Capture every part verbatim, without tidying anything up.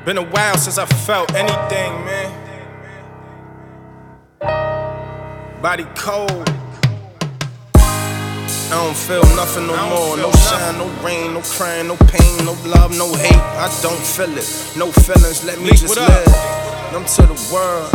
Been a while since I felt anything, man. Body cold. I don't feel nothing no more. No shine, no rain, no crying, no pain, no love, no hate. I don't feel it. No feelings, let me just live. Numb to the world.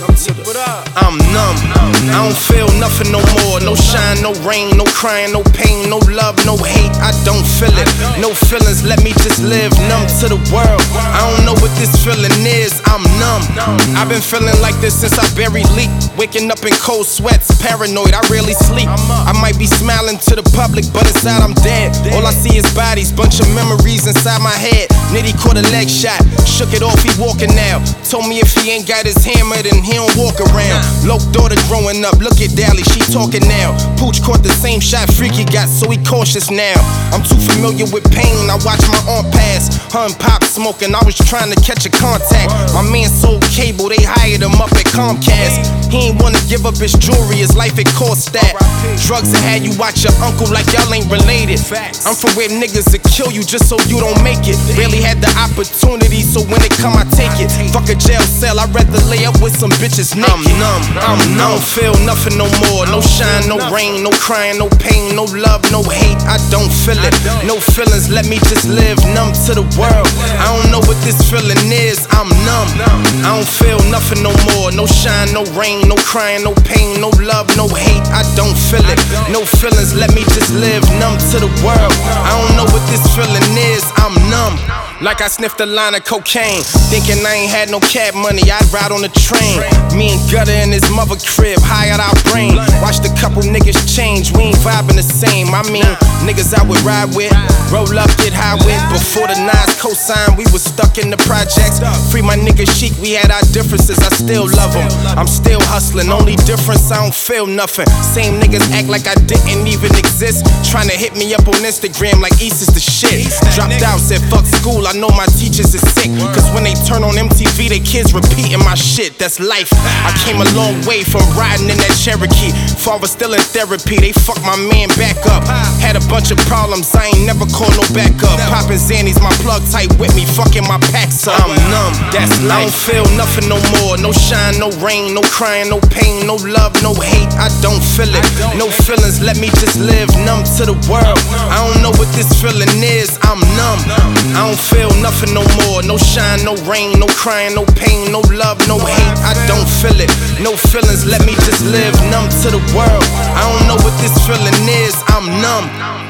I'm numb. I don't feel nothing no more. No shine, no rain, no crying, no pain, no love, no hate. I don't feel it. No feelings, let me just live. Numb to the world. I don't know what this feeling is. I'm numb. I've been feeling like this since I buried Leak. Waking up in cold sweats, paranoid, I rarely sleep. I might be smiling to the public, but inside I'm dead. All I see is bodies, bunch of memories inside my head. Nitty caught a leg shot, shook it off, he walking now. Told me if he ain't got his hammer, then he don't walk around. Loke daughter growing up, look at Dally, she talking now. Pooch caught the same shot Freaky got, so he cautious now. I'm too familiar with pain, I watch my aunt pass. Her and Pop smoking, I was trying to catch a contact. My man sold cable, they hired him up at Comcast. He ain't wanna give up his jewelry, his life it cost that. Drugs that had you watch your uncle like y'all ain't related. I'm from where niggas will kill you just so you don't make it. Barely had the opportunity, so when it come I take it. Fuck a jail cell, I'd rather lay up with some bitches naked. I'm numb, I'm numb. I don't feel nothing no more. No shine, no rain, no crying, no pain, no love, no hate. I don't feel it. No feelings, let me just live. Numb to the world. I don't know what this feeling is. I'm numb. I don't feel nothing no more. No shine, no rain, no crying, no pain, no love, no hate. I don't feel it. No feelings, let me just live. Numb to the world. I don't know what this feeling is. I'm numb. Like I sniffed a line of cocaine, thinking I ain't had no cab money, I'd ride on the train. Me and Gutter in his mother crib, high out our brain. Watched a couple niggas change, we ain't vibing the same. I mean, niggas I would ride with, roll up, get high with. Before the Nas cosign, we was stuck in the projects. Free my nigga Chic, we had our differences, I still love them. I'm still hustling, only difference, I don't feel nothing. Same niggas act like I didn't even exist. Trying to hit me up on Instagram like East is the shit. Dropped out, said fuck school, I know my teachers is sick. Cause when they turn on M T V, they kids repeating my shit, that's life. I came a long way from riding in that Cherokee. Father still in therapy, they fucked my man back up. Had a bunch of problems, I ain't never called no backup. Poppin' Xannies, my plug tight with me, fucking my packs up. I'm numb, that's life. I don't feel nothing no more. No shine, no rain, no crying, no pain, no love, no hate. I don't feel it. No feelings, let me just live. Numb to the world. I don't know what this feeling is. I'm numb. I don't feel nothing no more. No shine, no rain, no crying, no pain, no love, no hate. I don't feel it. No feelings, let me just live. Numb to the world. I don't know what this feeling is. I'm numb.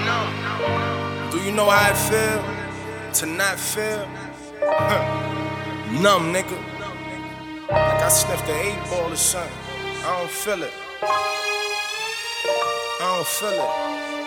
Do you know how I feel? To not feel? Numb, nigga. Like I sniffed the eight ball or something. I don't feel it. I don't feel it.